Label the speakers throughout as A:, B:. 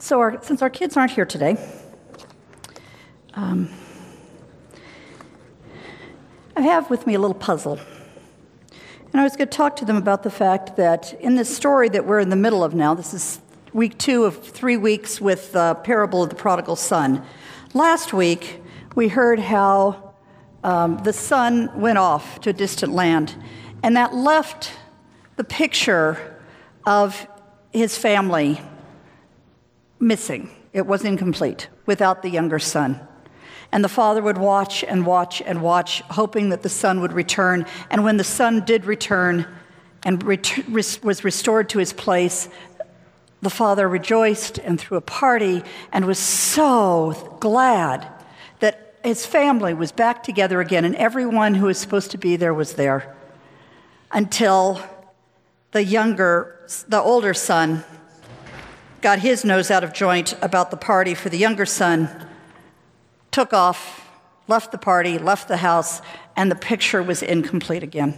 A: Since our kids aren't here today, I have with me a little puzzle. And I was going to talk to them about the fact that in this story that we're in the middle of now, this is week 2 of 3 weeks with the parable of the prodigal son. Last week, we heard how the son went off to a distant land, and that left the picture of his family missing. It was incomplete without the younger son. And the father would watch and watch and watch, hoping that the son would return. And when the son did return and was restored to his place, the father rejoiced and threw a party and was so glad that his family was back together again, and everyone who was supposed to be there was there. Until the older son got his nose out of joint about the party for the younger son, took off, left the party, left the house, and the picture was incomplete again.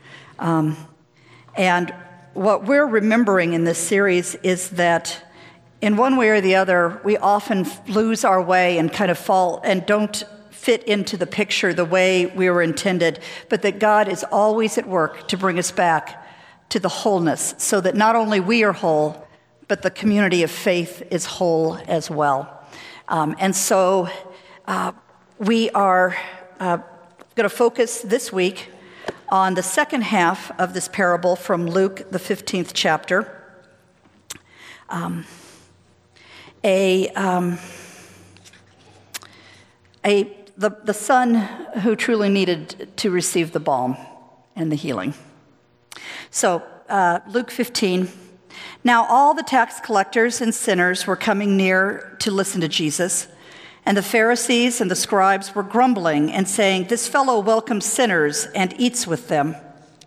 A: And what we're remembering in this series is that in one way or the other, we often lose our way and kind of fall and don't fit into the picture the way we were intended, but that God is always at work to bring us back to the wholeness, so that not only we are whole, but the community of faith is whole as well. And so we are going to focus this week on the second half of this parable from Luke, the 15th chapter. The son who truly needed to receive the balm and the healing. So, Luke 15. Now all the tax collectors and sinners were coming near to listen to Jesus, and the Pharisees and the scribes were grumbling and saying, "This fellow welcomes sinners and eats with them."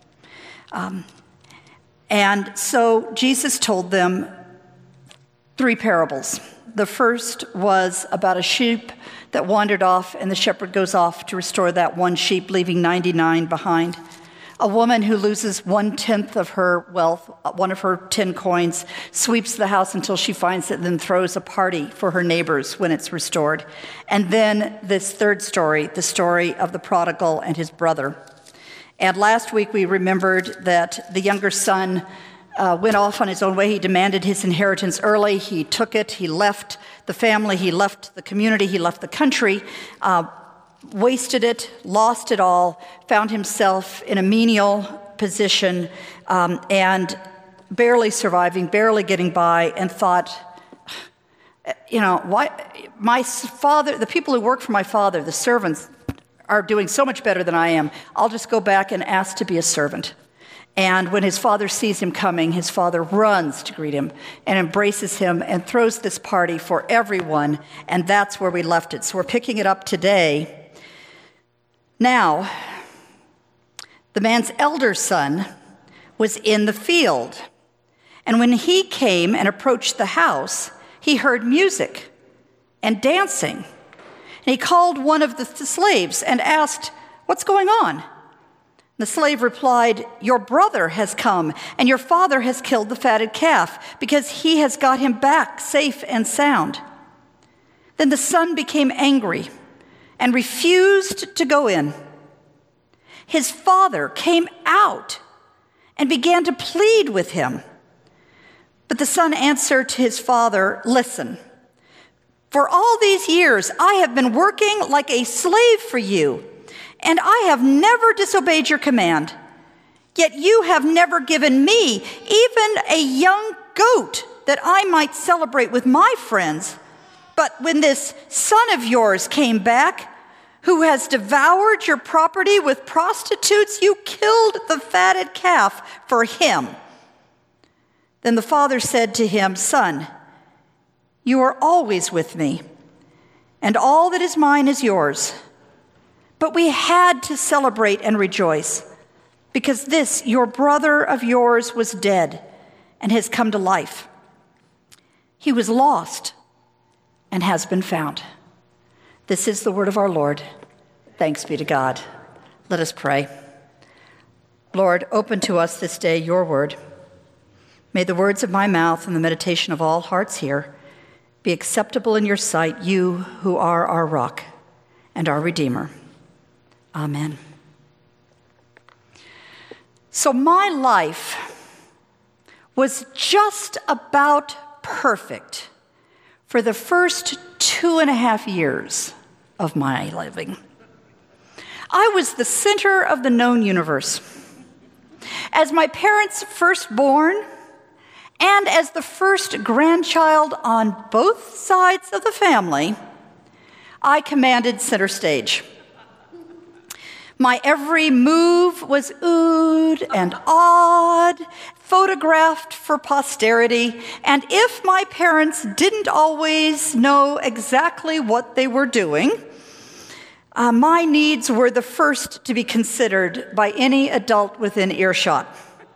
A: And so Jesus told them 3 parables. The first was about a sheep that wandered off, and the shepherd goes off to restore that one sheep, leaving 99 behind. A woman who loses 1/10 of her wealth, one of her 10 coins, sweeps the house until she finds it, and then throws a party for her neighbors when it's restored. And then this third story, the story of the prodigal and his brother. And last week we remembered that the younger son went off on his own way. He demanded his inheritance early. He took it. He left the family. He left the community. He left the country. Wasted it, lost it all, found himself in a menial position, and barely surviving, barely getting by, and thought, why my father, the people who work for my father, the servants, are doing so much better than I am. I'll just go back and ask to be a servant. And when his father sees him coming, his father runs to greet him and embraces him and throws this party for everyone, and that's where we left it. So we're picking it up today. Now, the man's elder son was in the field, and when he came and approached the house, he heard music and dancing. And he called one of the slaves and asked, "What's going on?" The slave replied, "Your brother has come, and your father has killed the fatted calf, because he has got him back safe and sound." Then the son became angry and refused to go in. His father came out and began to plead with him. But the son answered to his father, "Listen, for all these years I have been working like a slave for you, and I have never disobeyed your command. Yet you have never given me even a young goat that I might celebrate with my friends. But when this son of yours came back, who has devoured your property with prostitutes, you killed the fatted calf for him." Then the father said to him, "Son, you are always with me, and all that is mine is yours. But we had to celebrate and rejoice, because this, your brother of yours, was dead and has come to life. He was lost and has been found." This is the word of our Lord. Thanks be to God. Let us pray. Lord, open to us this day your word. May the words of my mouth and the meditation of all hearts here be acceptable in your sight, you who are our rock and our Redeemer. Amen. So my life was just about perfect for the first 2.5 years of my living. I was the center of the known universe. As my parents' firstborn, and as the first grandchild on both sides of the family, I commanded center stage. My every move was oohed and awed, photographed for posterity, and if my parents didn't always know exactly what they were doing, my needs were the first to be considered by any adult within earshot.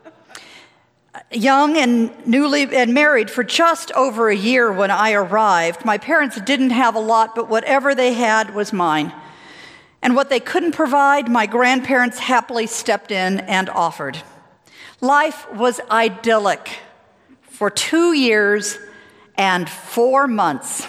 A: Young and newly married for just over a year when I arrived, my parents didn't have a lot, but whatever they had was mine. And what they couldn't provide, my grandparents happily stepped in and offered. Life was idyllic for 2 years and 4 months.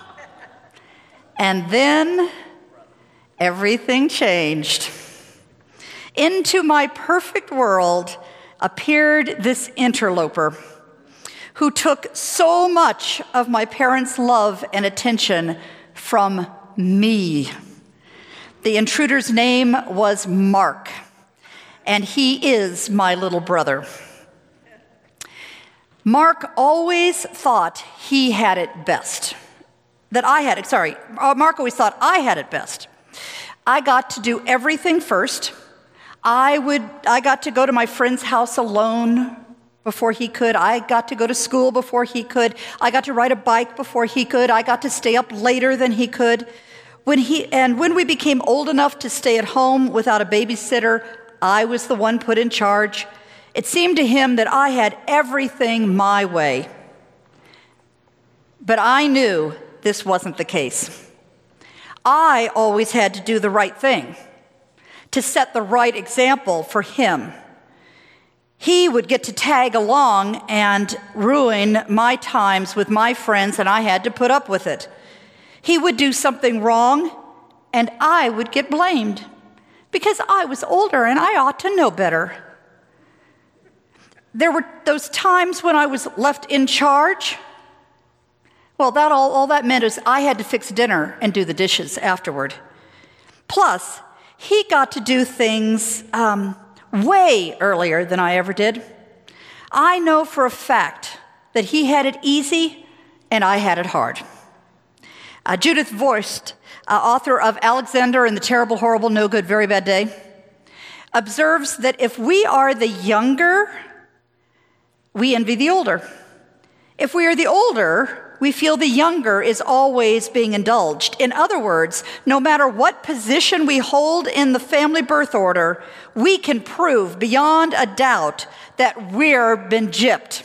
A: And then everything changed. Into my perfect world appeared this interloper who took so much of my parents' love and attention from me. The intruder's name was Mark, and he is my little brother. Mark always thought he had it best. Mark always thought I had it best. I got to do everything first. I got to go to my friend's house alone before he could. I got to go to school before he could. I got to ride a bike before he could. I got to stay up later than he could. When we became old enough to stay at home without a babysitter, I was the one put in charge. It seemed to him that I had everything my way. But I knew this wasn't the case. I always had to do the right thing, to set the right example for him. He would get to tag along and ruin my times with my friends, and I had to put up with it. He would do something wrong, and I would get blamed because I was older and I ought to know better. There were those times when I was left in charge. Well, all that meant is I had to fix dinner and do the dishes afterward. Plus, he got to do things way earlier than I ever did. I know for a fact that he had it easy and I had it hard. Judith Voist, author of Alexander and the Terrible, Horrible, No Good, Very Bad Day, observes that if we are the younger, we envy the older. If we are the older, we feel the younger is always being indulged. In other words, no matter what position we hold in the family birth order, we can prove beyond a doubt that we're been gypped.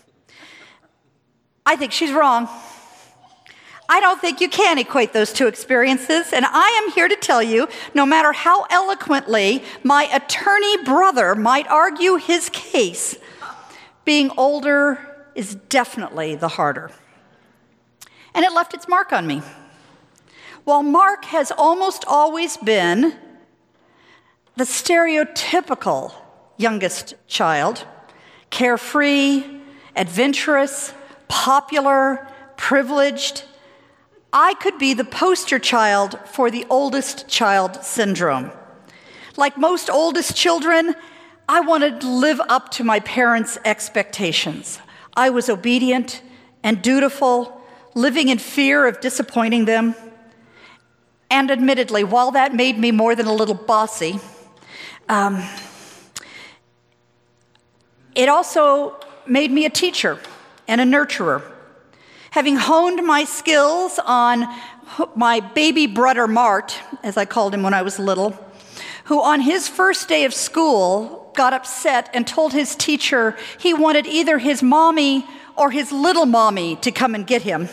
A: I think she's wrong. I don't think you can equate those two experiences, and I am here to tell you, no matter how eloquently my attorney brother might argue his case, being older is definitely the harder. And it left its mark on me. While Mark has almost always been the stereotypical youngest child, carefree, adventurous, popular, privileged, I could be the poster child for the oldest child syndrome. Like most oldest children, I wanted to live up to my parents' expectations. I was obedient and dutiful, living in fear of disappointing them. And admittedly, while that made me more than a little bossy, it also made me a teacher and a nurturer. Having honed my skills on my baby brother Mart, as I called him when I was little, who on his first day of school got upset and told his teacher he wanted either his mommy or his little mommy to come and get him.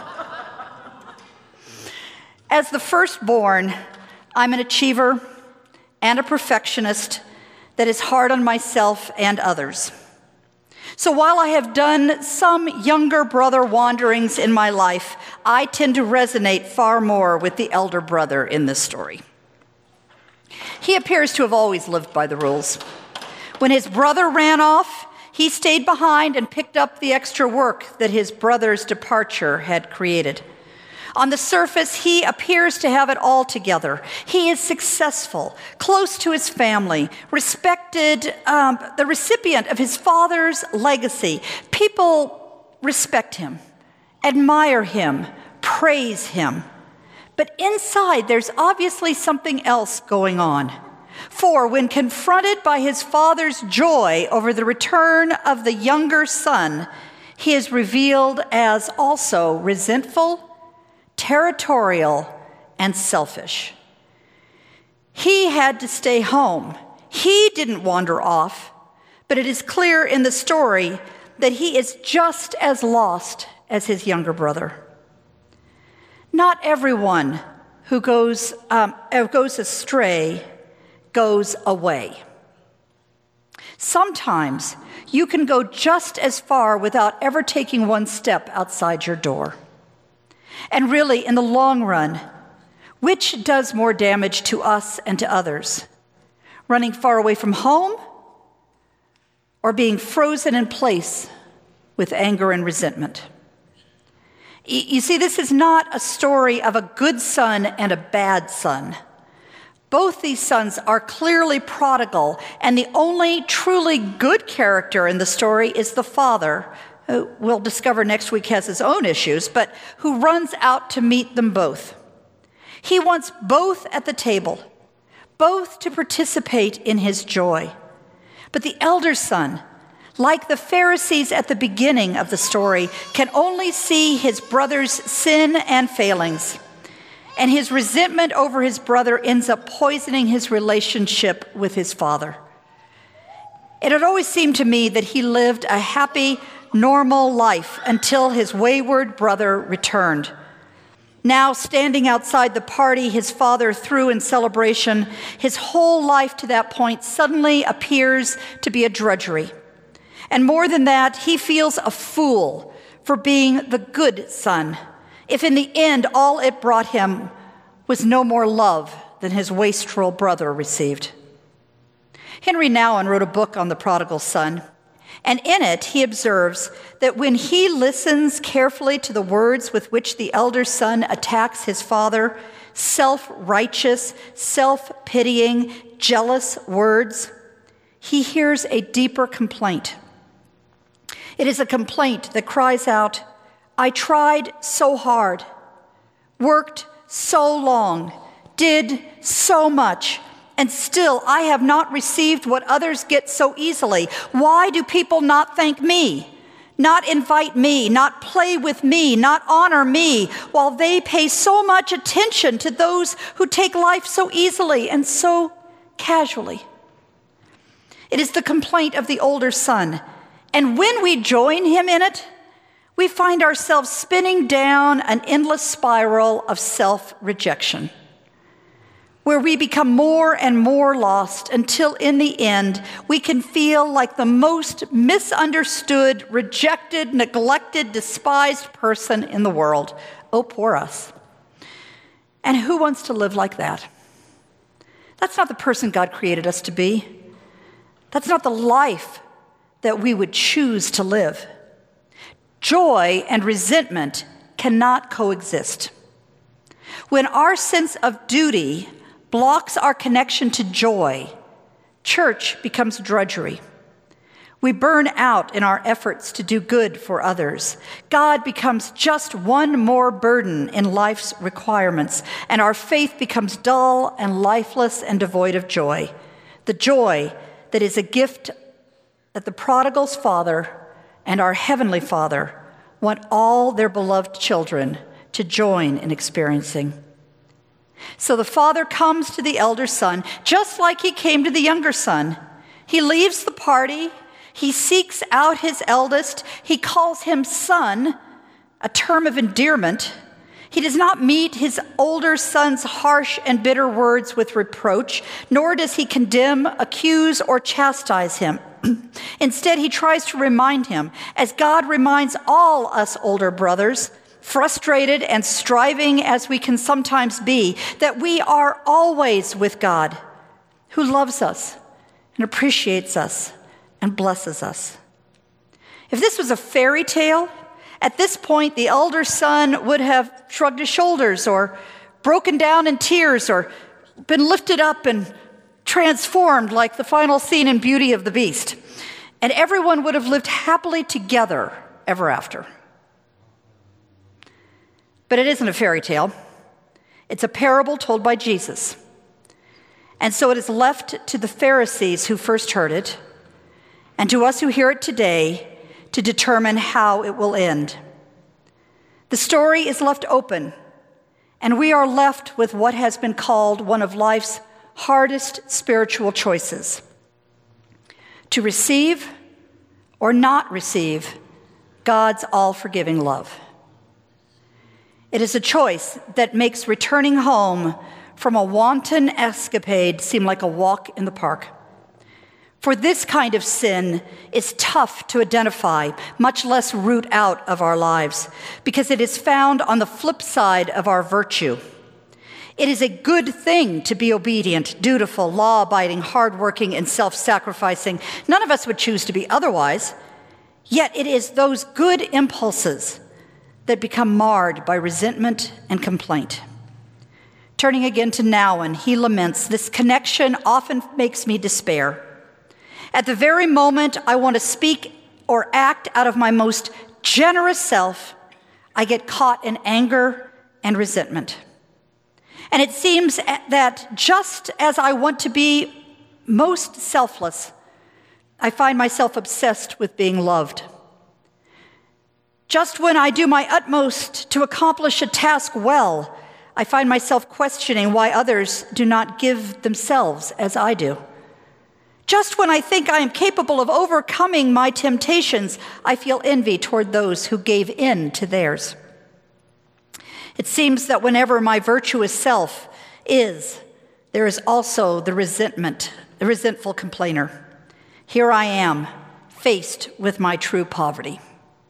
A: As the firstborn, I'm an achiever and a perfectionist that is hard on myself and others. So while I have done some younger brother wanderings in my life, I tend to resonate far more with the elder brother in this story. He appears to have always lived by the rules. When his brother ran off, he stayed behind and picked up the extra work that his brother's departure had created. On the surface, he appears to have it all together. He is successful, close to his family, respected, the recipient of his father's legacy. People respect him, admire him, praise him. But inside, there's obviously something else going on. For when confronted by his father's joy over the return of the younger son, he is revealed as also resentful, territorial, and selfish. He had to stay home. He didn't wander off, but it is clear in the story that he is just as lost as his younger brother. Not everyone who goes astray goes away. Sometimes you can go just as far without ever taking one step outside your door. And really, in the long run, which does more damage to us and to others? Running far away from home or being frozen in place with anger and resentment? You see, this is not a story of a good son and a bad son. Both these sons are clearly prodigal, and the only truly good character in the story is the father, who we'll discover next week has his own issues, but who runs out to meet them both. He wants both at the table, both to participate in his joy. But the elder son, like the Pharisees at the beginning of the story, can only see his brother's sin and failings. And his resentment over his brother ends up poisoning his relationship with his father. It had always seemed to me that he lived a happy, normal life until his wayward brother returned. Now, standing outside the party his father threw in celebration, his whole life to that point suddenly appears to be a drudgery. And more than that, he feels a fool for being the good son, if in the end all it brought him was no more love than his wastrel brother received. Henry Nouwen wrote a book on the prodigal son, and in it he observes that when he listens carefully to the words with which the elder son attacks his father, self-righteous, self-pitying, jealous words, he hears a deeper complaint. It is a complaint that cries out, "I tried so hard, worked so long, did so much, and still I have not received what others get so easily. Why do people not thank me, not invite me, not play with me, not honor me, while they pay so much attention to those who take life so easily and so casually?" It is the complaint of the older son, and when we join him in it, we find ourselves spinning down an endless spiral of self-rejection, where we become more and more lost until in the end we can feel like the most misunderstood, rejected, neglected, despised person in the world. Oh, poor us. And who wants to live like that? That's not the person God created us to be. That's not the life that we would choose to live. Joy and resentment cannot coexist. When our sense of duty blocks our connection to joy, church becomes drudgery. We burn out in our efforts to do good for others. God becomes just one more burden in life's requirements, and our faith becomes dull and lifeless and devoid of joy. The joy that is a gift that the prodigal's father and our heavenly Father want all their beloved children to join in experiencing. So the father comes to the elder son, just like he came to the younger son. He leaves the party. He seeks out his eldest. He calls him son, a term of endearment. He does not meet his older son's harsh and bitter words with reproach, nor does he condemn, accuse, or chastise him. Instead, he tries to remind him, as God reminds all us older brothers, frustrated and striving as we can sometimes be, that we are always with God, who loves us and appreciates us and blesses us. If this was a fairy tale, at this point the elder son would have shrugged his shoulders or broken down in tears or been lifted up and transformed like the final scene in Beauty of the Beast. And everyone would have lived happily together ever after. But it isn't a fairy tale. It's a parable told by Jesus. And so it is left to the Pharisees who first heard it, and to us who hear it today, to determine how it will end. The story is left open, and we are left with what has been called one of life's hardest spiritual choices: to receive or not receive God's all-forgiving love. It is a choice that makes returning home from a wanton escapade seem like a walk in the park. For this kind of sin is tough to identify, much less root out of our lives, because it is found on the flip side of our virtue. It is a good thing to be obedient, dutiful, law-abiding, hardworking, and self-sacrificing. None of us would choose to be otherwise. Yet it is those good impulses that become marred by resentment and complaint. Turning again to Nouwen, he laments, "This connection often makes me despair. At the very moment I want to speak or act out of my most generous self, I get caught in anger and resentment. And it seems that just as I want to be most selfless, I find myself obsessed with being loved. Just when I do my utmost to accomplish a task well, I find myself questioning why others do not give themselves as I do. Just when I think I am capable of overcoming my temptations, I feel envy toward those who gave in to theirs. It seems that whenever my virtuous self is, there is also the resentful complainer. Here I am, faced with my true poverty."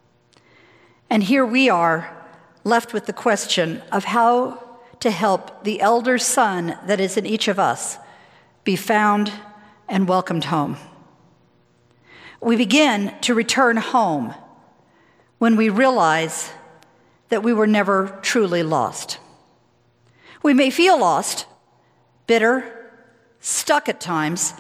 A: And here we are, left with the question of how to help the elder son that is in each of us be found and welcomed home. We begin to return home when we realize that we were never truly lost. We may feel lost, bitter, stuck at times,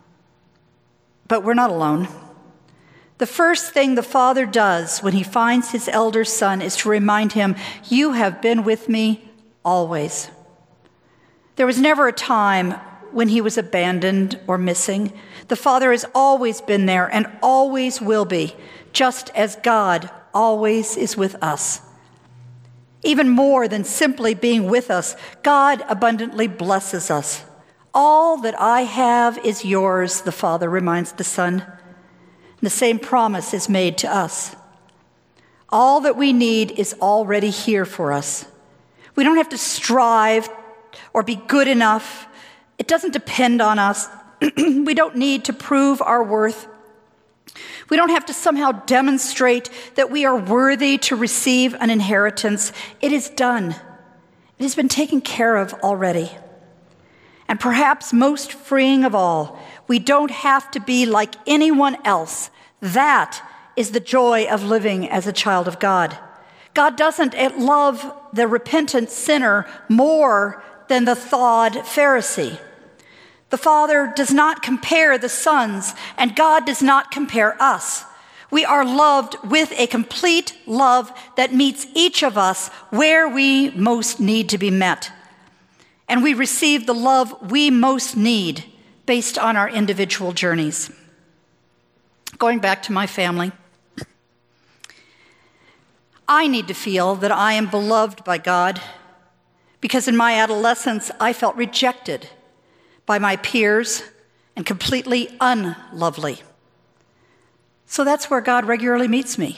A: but we're not alone. The first thing the father does when he finds his elder son is to remind him, "You have been with me always." There was never a time when he was abandoned or missing. The Father has always been there and always will be, just as God always is with us. Even more than simply being with us, God abundantly blesses us. "All that I have is yours," the Father reminds the Son. The same promise is made to us. All that we need is already here for us. We don't have to strive or be good enough. It doesn't depend on us. We don't need to prove our worth. We don't have to somehow demonstrate that we are worthy to receive an inheritance. It is done. It has been taken care of already. And perhaps most freeing of all, we don't have to be like anyone else. That is the joy of living as a child of God. God doesn't love the repentant sinner more than the thawed Pharisee. The Father does not compare the sons, and God does not compare us. We are loved with a complete love that meets each of us where we most need to be met. And we receive the love we most need based on our individual journeys. Going back to my family, I need to feel that I am beloved by God because in my adolescence, I felt rejected by my peers and completely unlovely. So that's where God regularly meets me.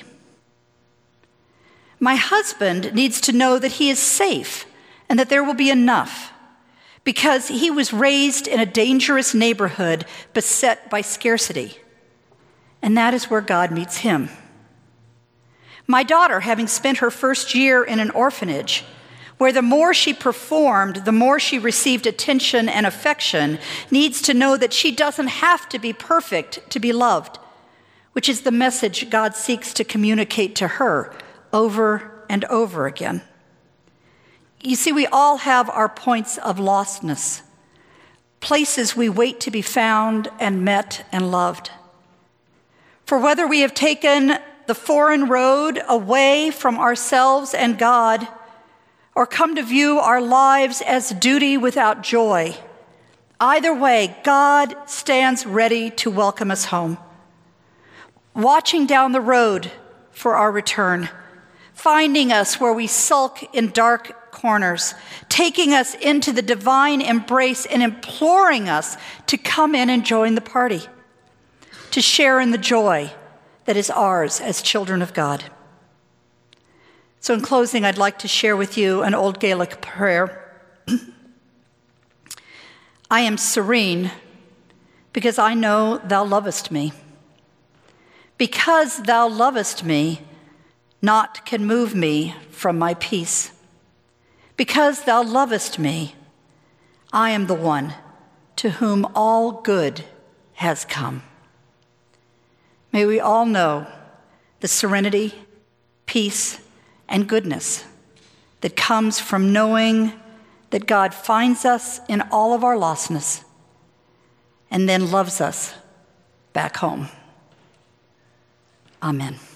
A: My husband needs to know that he is safe and that there will be enough because he was raised in a dangerous neighborhood beset by scarcity. and that is where God meets him. My daughter, having spent her first year in an orphanage, where the more she performed, the more she received attention and affection, needs to know that she doesn't have to be perfect to be loved, which is the message God seeks to communicate to her over and over again. You see, we all have our points of lostness, places we wait to be found and met and loved. For whether we have taken the foreign road away from ourselves and God, or come to view our lives as duty without joy, either way, God stands ready to welcome us home, watching down the road for our return, finding us where we sulk in dark corners, taking us into the divine embrace and imploring us to come in and join the party, to share in the joy that is ours as children of God. So in closing, I'd like to share with you an old Gaelic prayer. I am serene because I know thou lovest me. Because thou lovest me, naught can move me from my peace. Because thou lovest me, I am the one to whom all good has come. May we all know the serenity, peace, and goodness that comes from knowing that God finds us in all of our lostness and then loves us back home. Amen.